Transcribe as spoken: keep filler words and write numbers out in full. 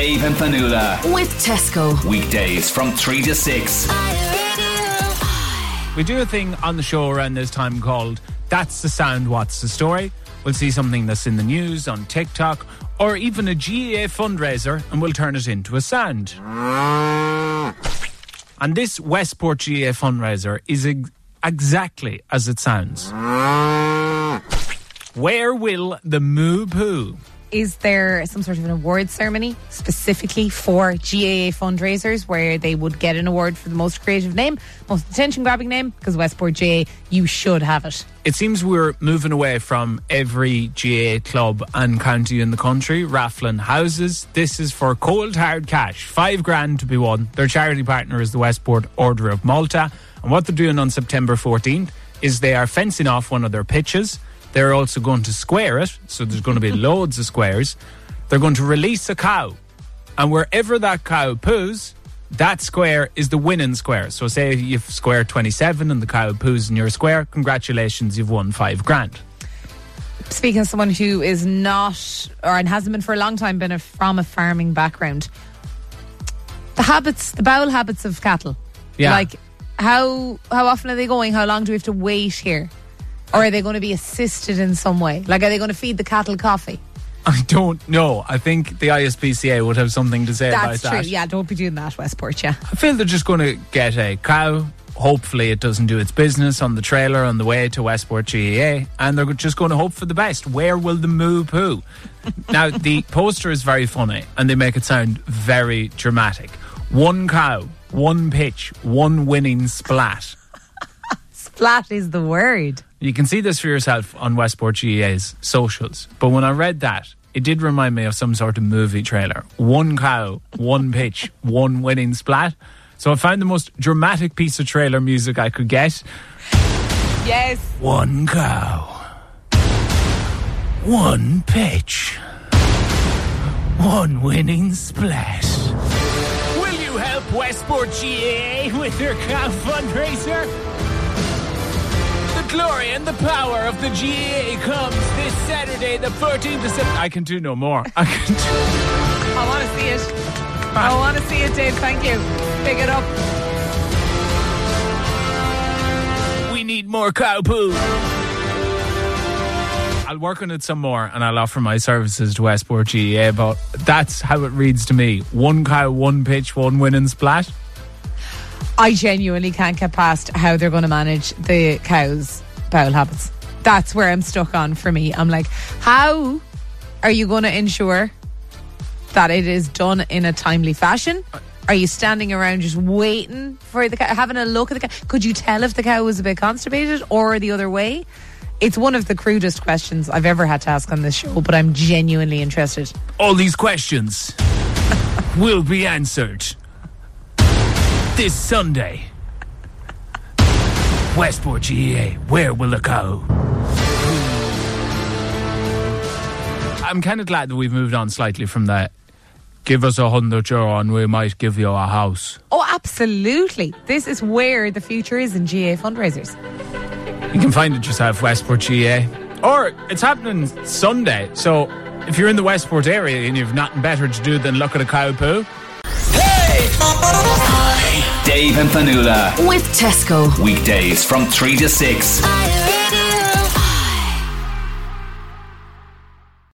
Dave and Fanula. With Tesco. Weekdays from three to six. We do a thing on the show around this time called That's the Sound, What's the Story? We'll see something that's in the news, on TikTok, or even a G A A fundraiser, and we'll turn it into a sound. And this Westport G A A fundraiser is ex- exactly as it sounds. Where will the Moo Poo? Is there some sort of an award ceremony specifically for G A A fundraisers where they would get an award for the most creative name, most attention-grabbing name? Because Westport G A A, you should have it. It seems we're moving away from every G A A club and county in the country raffling houses. This is for cold hard cash, five grand to be won. Their charity partner is the Westport Order of Malta. And what they're doing on September fourteenth is they are fencing off one of their pitches. They're also going to square it, so there's going to be loads of squares. They're going to release a cow, and wherever that cow poos, that square is the winning square. So say you've square twenty-seven and the cow poos in your square, congratulations, you've won five grand. Speaking of someone who is not, or and hasn't been for a long time, been a, from a farming background, the habits, the bowel habits of cattle. Yeah. Like, how how often are they going? How long do we have to wait here? Or are they going to be assisted in some way? Like, are they going to feed the cattle coffee? I don't know. I think the I S P C A would have something to say about That's that. true. Yeah, don't be doing that, Westport, yeah. I feel they're just going to get a cow. Hopefully it doesn't do its business on the trailer on the way to Westport G A A. And they're just going to hope for the best. Where will the Moo Poo? Now, the poster is very funny and they make it sound very dramatic. One cow, one pitch, one winning splat. Splat is the word. You can see this for yourself on Westport G A A's socials. But when I read that, it did remind me of some sort of movie trailer. One cow, one pitch, one winning splat. So I found the most dramatic piece of trailer music I could get. Yes. One cow, one pitch, one winning splat. Will you help Westport G A A with their cow fundraiser? The glory and the power of the G A A comes this Saturday, the fourteenth of September. I can do no more. I can do... I want to see it. I want to see it, Dave. Thank you. Pick it up. We need more cow poo. I'll work on it some more and I'll offer my services to Westport G A A, but that's how it reads to me. One cow, one pitch, one winning splat. I genuinely can't get past how they're going to manage the cows' bowel habits. That's where I'm stuck on for me. I'm like, how are you going to ensure that it is done in a timely fashion? Are you standing around just waiting for the cow, having a look at the cow? Could you tell if the cow was a bit constipated or the other way? It's one of the crudest questions I've ever had to ask on this show, but I'm genuinely interested. All these questions will be answered this Sunday. Westport G A A, where will it go? I'm kind of glad that we've moved on slightly from that. Give us a hundred euro and we might give you a house. Oh, absolutely. This is where the future is in G A A fundraisers. You can find it yourself, Westport G A A. Or it's happening Sunday. So if you're in the Westport area and you've nothing better to do than look at a cow poo. Dave and Fanula. With Tesco. Weekdays from three to six.